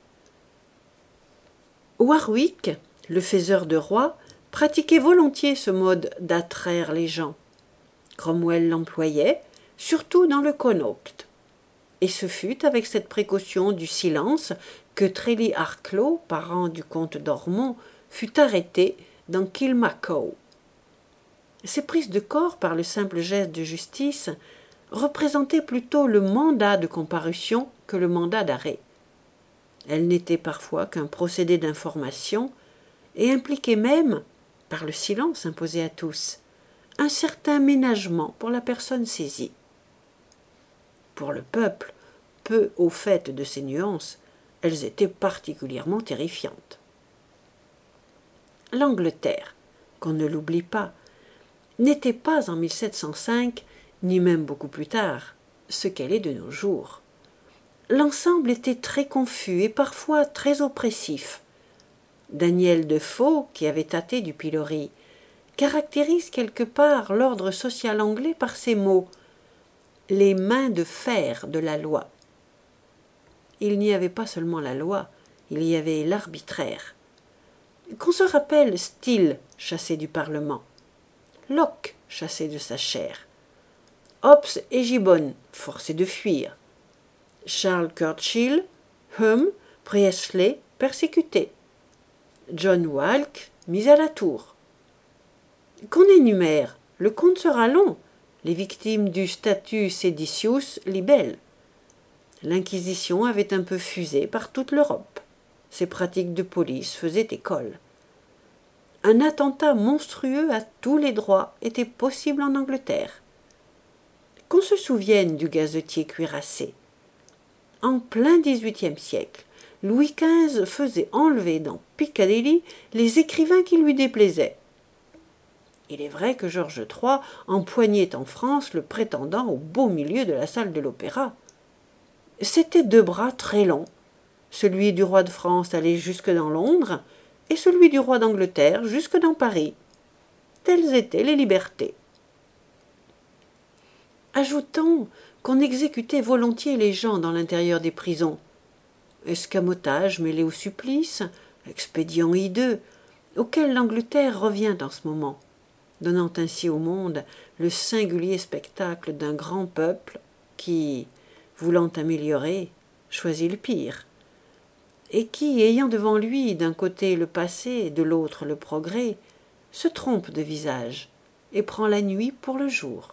Speaker 1: Warwick, le faiseur de rois, pratiquait volontiers ce mode d'attraire les gens. Cromwell l'employait, surtout dans le Connaught. Et ce fut avec cette précaution du silence que Trély Arklow, parent du comte d'Ormont, fut arrêté dans Kilmacow. Ces prises de corps par le simple geste de justice représentaient plutôt le mandat de comparution que le mandat d'arrêt. Elles n'étaient parfois qu'un procédé d'information et impliquaient même, par le silence imposé à tous, un certain ménagement pour la personne saisie. Pour le peuple, peu au fait de ces nuances, elles étaient particulièrement terrifiantes. L'Angleterre, qu'on ne l'oublie pas, n'était pas en mille sept cent cinq, ni même beaucoup plus tard, ce qu'elle est de nos jours. L'ensemble était très confus et parfois très oppressif. Daniel Defoe, qui avait tâté du pilori, caractérise quelque part l'ordre social anglais par ces mots « les mains de fer de la loi ». Il n'y avait pas seulement la loi, il y avait l'arbitraire. Qu'on se rappelle Steele, chassé du Parlement, Locke, chassé de sa chaire, Hobbes et Gibbon, forcés de fuir, Charles Churchill, Hume, Priestley, persécutés, John Walke, mis à la tour. Qu'on énumère, le compte sera long, les victimes du statut seditius libelle. L'Inquisition avait un peu fusé par toute l'Europe. Ses pratiques de police faisaient école. Un attentat monstrueux à tous les droits était possible en Angleterre. Qu'on se souvienne du gazetier cuirassé. En plein dix-huitième siècle, Louis quinze faisait enlever dans Piccadilly les écrivains qui lui déplaisaient. Il est vrai que Georges trois empoignait en France le prétendant au beau milieu de la salle de l'opéra. C'étaient deux bras très longs. Celui du roi de France allait jusque dans Londres, et celui du roi d'Angleterre jusque dans Paris. Telles étaient les libertés. Ajoutons qu'on exécutait volontiers les gens dans l'intérieur des prisons. Escamotage mêlé au supplice, expédient hideux, auquel l'Angleterre revient en ce moment, donnant ainsi au monde le singulier spectacle d'un grand peuple qui, voulant améliorer, choisit le pire, et qui, ayant devant lui d'un côté le passé et de l'autre le progrès, se trompe de visage et prend la nuit pour le jour.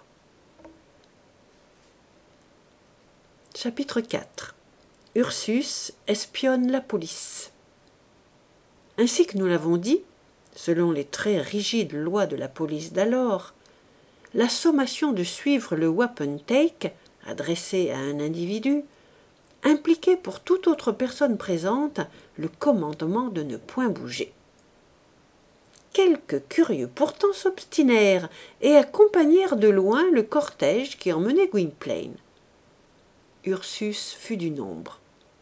Speaker 1: Chapitre quatre. Ursus espionne la police. Ainsi que nous l'avons dit, selon les très rigides lois de la police d'alors, la sommation de suivre le wapentake, adressé à un individu, impliquait pour toute autre personne présente le commandement de ne point bouger. Quelques curieux pourtant s'obstinèrent et accompagnèrent de loin le cortège qui emmenait Gwynplaine. Ursus fut du nombre.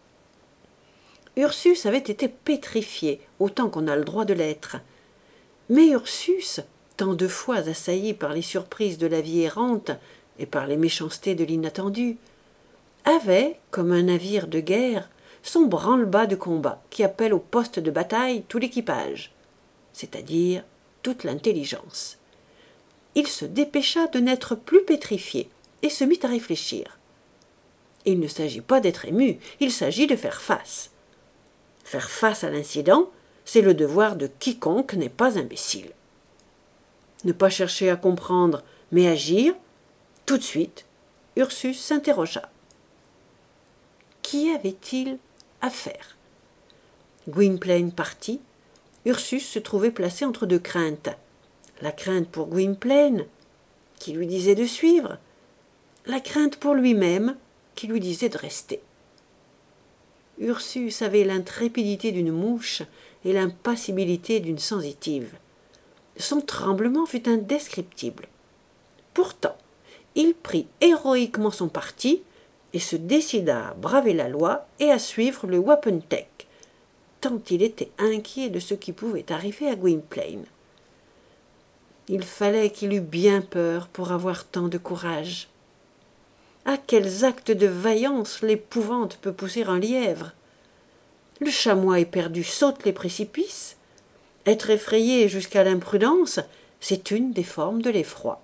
Speaker 1: Ursus avait été pétrifié, autant qu'on a le droit de l'être. Mais Ursus, tant de fois assailli par les surprises de la vie errante et par les méchancetés de l'inattendu, avait, comme un navire de guerre, son branle-bas de combat qui appelle au poste de bataille tout l'équipage, c'est-à-dire toute l'intelligence. Il se dépêcha de n'être plus pétrifié et se mit à réfléchir. Il ne s'agit pas d'être ému, il s'agit de faire face. Faire face à l'incident, c'est le devoir de quiconque n'est pas imbécile. Ne pas chercher à comprendre, mais agir, tout de suite, Ursus s'interrogea. Qu'y avait-il à faire? Gwynplaine partit, Ursus se trouvait placé entre deux craintes. La crainte pour Gwynplaine, qui lui disait de suivre, la crainte pour lui-même, qui lui disait de rester. Ursus avait l'intrépidité d'une mouche et l'impassibilité d'une sensitive. Son tremblement fut indescriptible. Pourtant, il prit héroïquement son parti et se décida à braver la loi et à suivre le wapentake, tant il était inquiet de ce qui pouvait arriver à Gwynplaine. Il fallait qu'il eût bien peur pour avoir tant de courage. À quels actes de vaillance l'épouvante peut pousser un lièvre? Le chamois éperdu saute les précipices. Être effrayé jusqu'à l'imprudence, c'est une des formes de l'effroi.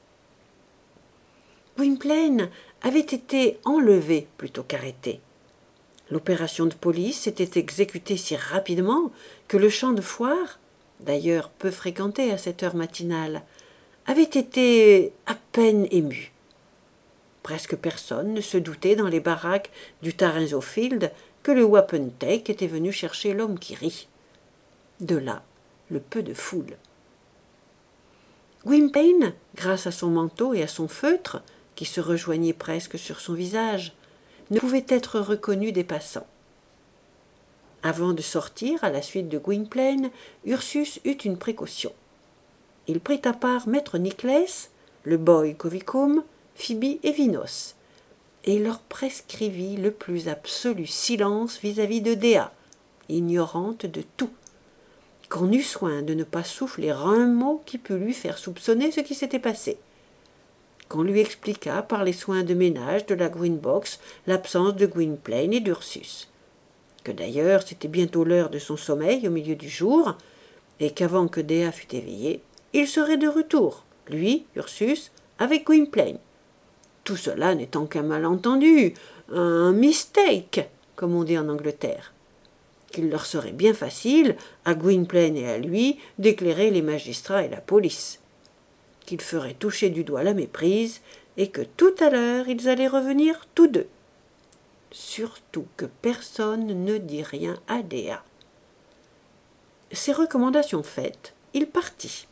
Speaker 1: Gwynplaine avait été enlevé plutôt qu'arrêté. L'opération de police s'était exécutée si rapidement que le champ de foire, d'ailleurs peu fréquenté à cette heure matinale, avait été à peine ému. Presque personne ne se doutait dans les baraques du Tarrinzeau Field que le wapentake était venu chercher l'homme qui rit. De là, le peu de foule. Gwynplaine, grâce à son manteau et à son feutre, qui se rejoignait presque sur son visage, ne pouvait être reconnu des passants. Avant de sortir à la suite de Gwynplaine, Ursus eut une précaution. Il prit à part maître Nicless, le boy Covicum, Phoebe et Vinos, et leur prescrivit le plus absolu silence vis-à-vis de Dea, ignorante de tout, qu'on eut soin de ne pas souffler un mot qui pût lui faire soupçonner ce qui s'était passé, qu'on lui expliqua par les soins de ménage de la Green Box l'absence de Gwynplaine et d'Ursus, que d'ailleurs c'était bientôt l'heure de son sommeil au milieu du jour, et qu'avant que Dea fût éveillée, il serait de retour, lui, Ursus, avec Gwynplaine. Tout cela n'étant qu'un malentendu, un mistake, comme on dit en Angleterre. Qu'il leur serait bien facile, à Gwynplaine et à lui, d'éclairer les magistrats et la police. Qu'ils feraient toucher du doigt la méprise, et que tout à l'heure ils allaient revenir tous deux. Surtout que personne ne dit rien à Dea. Ces recommandations faites, il partit.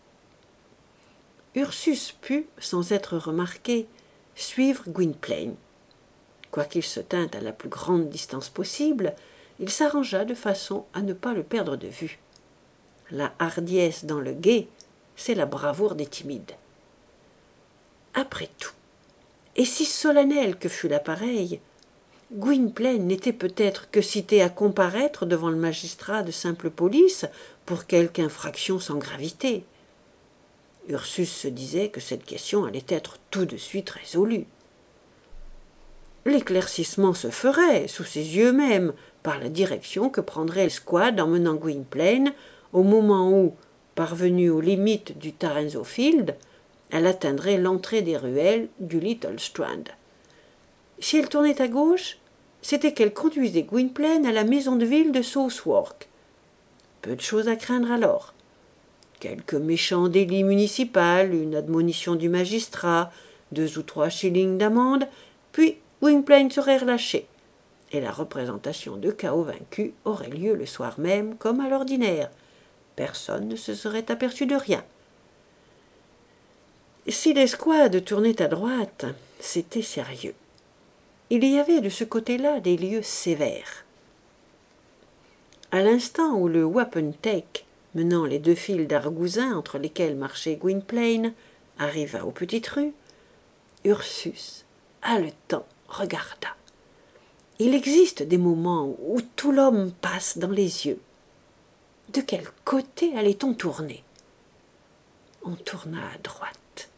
Speaker 1: Ursus put, sans être remarqué, suivre Gwynplaine. Quoiqu'il se tînt à la plus grande distance possible, il s'arrangea de façon à ne pas le perdre de vue. La hardiesse dans le guet, c'est la bravoure des timides. Après tout, et si solennel que fût l'appareil, Gwynplaine n'était peut-être que cité à comparaître devant le magistrat de simple police pour quelque infraction sans gravité. Ursus se disait que cette question allait être tout de suite résolue. L'éclaircissement se ferait, sous ses yeux même, par la direction que prendrait l'escouade emmenant Gwynplaine au moment où, parvenue aux limites du Tarrenzeau Field, elle atteindrait l'entrée des ruelles du Little Strand. Si elle tournait à gauche, c'était qu'elle conduisait Gwynplaine à la maison de ville de Southwark. Peu de choses à craindre alors. Quelques méchants délits municipaux, une admonition du magistrat, deux ou trois shillings d'amende, puis Gwynplaine serait relâché, et la représentation de Chaos vaincu aurait lieu le soir même comme à l'ordinaire. Personne ne se serait aperçu de rien. Si l'escouade tournait à droite, c'était sérieux. Il y avait de ce côté-là des lieux sévères. À l'instant où le wapentake, menant les deux files d'argousins entre lesquels marchait Gwynplaine, arriva aux petites rues, Ursus, haletant, regarda. Il existe des moments où tout l'homme passe dans les yeux. De quel côté allait-on tourner? On tourna à droite.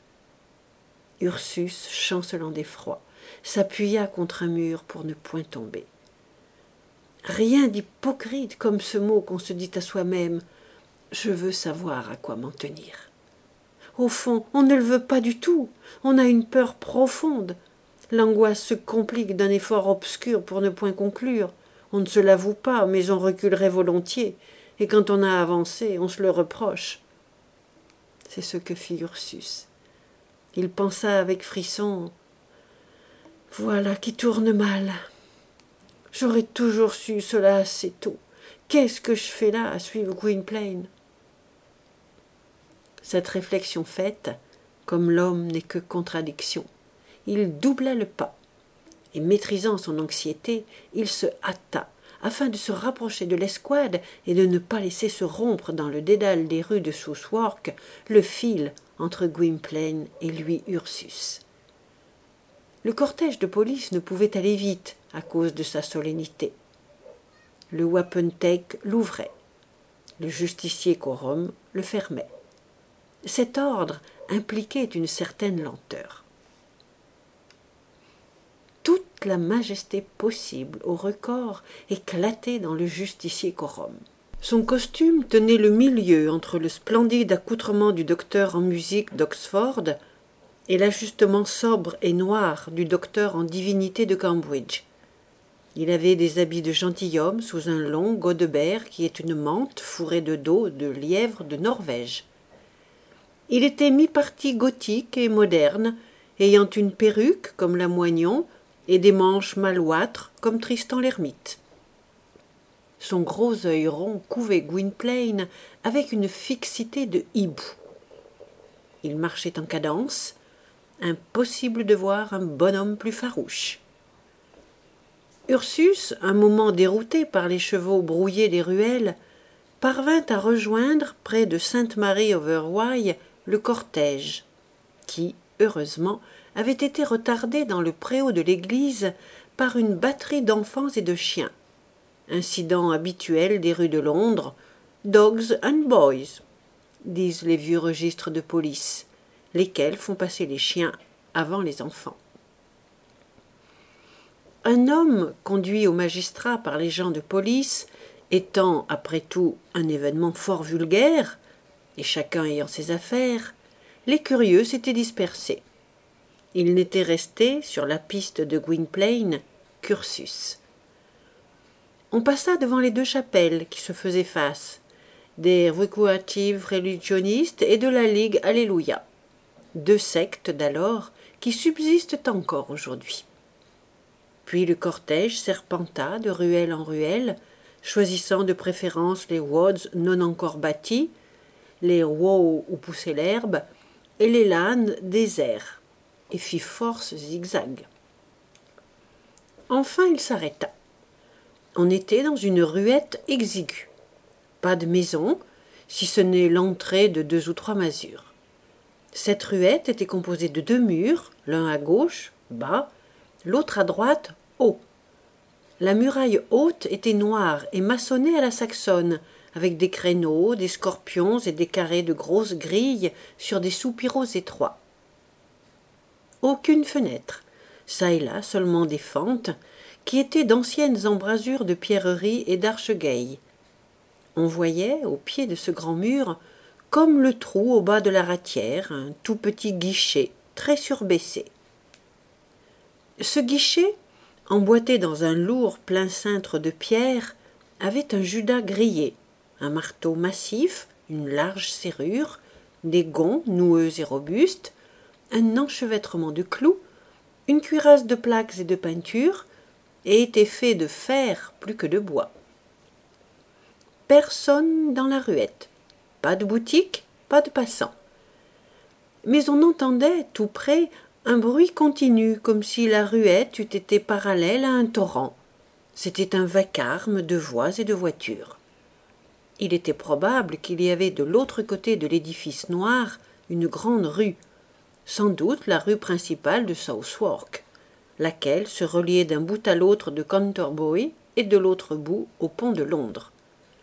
Speaker 1: Ursus, chancelant d'effroi, s'appuya contre un mur pour ne point tomber. Rien d'hypocrite comme ce mot qu'on se dit à soi-même « Je veux savoir à quoi m'en tenir ». Au fond, on ne le veut pas du tout. On a une peur profonde. L'angoisse se complique d'un effort obscur pour ne point conclure. On ne se l'avoue pas, mais on reculerait volontiers, et quand on a avancé, on se le reproche. C'est ce que fit Ursus. Il pensa avec frisson « Voilà qui tourne mal. J'aurais toujours su cela assez tôt. Qu'est-ce que je fais là à suivre Gwynplaine ?» Cette réflexion faite, comme l'homme n'est que contradiction, il doubla le pas, et maîtrisant son anxiété, il se hâta, afin de se rapprocher de l'escouade et de ne pas laisser se rompre dans le dédale des rues de Southwark le fil entre Gwynplaine et lui Ursus. Le cortège de police ne pouvait aller vite à cause de sa solennité. Le wapentake l'ouvrait, le justicier quorum le fermait. Cet ordre impliquait une certaine lenteur. Toute la majesté possible au record éclatait dans le justicier quorum. Son costume tenait le milieu entre le splendide accoutrement du docteur en musique d'Oxford et l'ajustement sobre et noir du docteur en divinité de Cambridge. Il avait des habits de gentilhomme sous un long godebert qui est une mante fourrée de dos de lièvre de Norvège. Il était mi-parti gothique et moderne, ayant une perruque comme Lamoignon et des manches malouâtres comme Tristan l'Hermite. Son gros œil rond couvait Gwynplaine avec une fixité de hibou. Il marchait en cadence, impossible de voir un bonhomme plus farouche. Ursus, un moment dérouté par les chevaux brouillés des ruelles, parvint à rejoindre, près de Sainte-Marie-over-Wye, le cortège, qui, heureusement, avait été retardé dans le préau de l'église par une batterie d'enfants et de chiens. Incident habituel des rues de Londres, « dogs and boys », disent les vieux registres de police, lesquels font passer les chiens avant les enfants. Un homme, conduit au magistrat par les gens de police, Étant, après tout, un événement fort vulgaire, et chacun ayant ses affaires, les curieux s'étaient dispersés. Il n'était resté, sur la piste de Gwynplaine, qu'Ursus. On passa devant les deux chapelles qui se faisaient face, des Recreative Religionistes et de la Ligue Alléluia, deux sectes d'alors qui subsistent encore aujourd'hui. Puis le cortège serpenta de ruelle en ruelle, choisissant de préférence les woods non encore bâtis, les wows où poussait l'herbe, et les lanes déserts, et fit force zigzag. Enfin il s'arrêta. On était dans une ruette exiguë. Pas de maison, si ce n'est l'entrée de deux ou trois masures. Cette ruette était composée de deux murs, l'un à gauche, bas, l'autre à droite, haut. La muraille haute était noire et maçonnée à la saxonne, avec des créneaux, des scorpions et des carrés de grosses grilles sur des soupiraux étroits. Aucune fenêtre, çà et là seulement des fentes, qui étaient d'anciennes embrasures de pierreries et d'archegayes. On voyait, au pied de ce grand mur, comme le trou au bas de la ratière, un tout petit guichet, très surbaissé. Ce guichet, emboîté dans un lourd plein cintre de pierre, avait un judas grillé, un marteau massif, une large serrure, des gonds noueux et robustes, un enchevêtrement de clous, une cuirasse de plaques et de peintures, et était fait de fer plus que de bois. Personne dans la ruette, pas de boutique, pas de passants. Mais on entendait, tout près, un bruit continu, comme si la ruette eût été parallèle à un torrent. C'était un vacarme de voix et de voitures. Il était probable qu'il y avait de l'autre côté de l'édifice noir une grande rue, sans doute la rue principale de Southwark, laquelle se reliait d'un bout à l'autre de Canterbury et de l'autre bout au pont de Londres.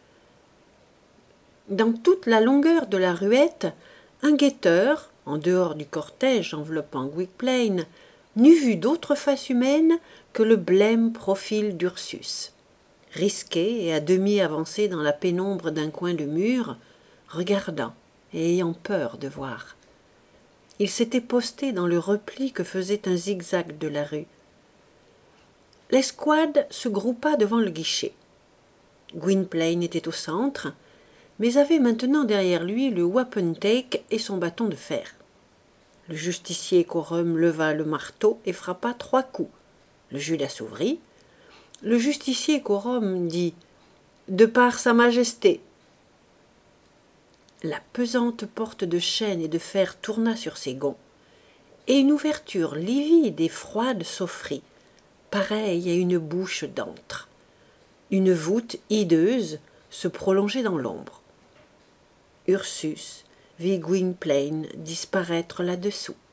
Speaker 1: Dans toute la longueur de la ruette, un guetteur, en dehors du cortège enveloppant Gwynplaine, n'eût vu d'autre face humaine que le blême profil d'Ursus, risqué et à demi avancé dans la pénombre d'un coin de mur, regardant et ayant peur de voir. Il s'était posté dans le repli que faisait un zigzag de la rue. L'escouade se groupa devant le guichet. Gwynplaine était au centre, mais avait maintenant derrière lui le wapentake et son bâton de fer. Le justicier quorum leva le marteau et frappa trois coups. Le judas s'ouvrit. Le justicier quorum dit « De par sa majesté ». La pesante porte de chêne et de fer tourna sur ses gonds, et une ouverture livide et froide s'offrit, pareille à une bouche d'antre. Une voûte hideuse se prolongeait dans l'ombre. Ursus vit Gwynplaine disparaître là-dessous.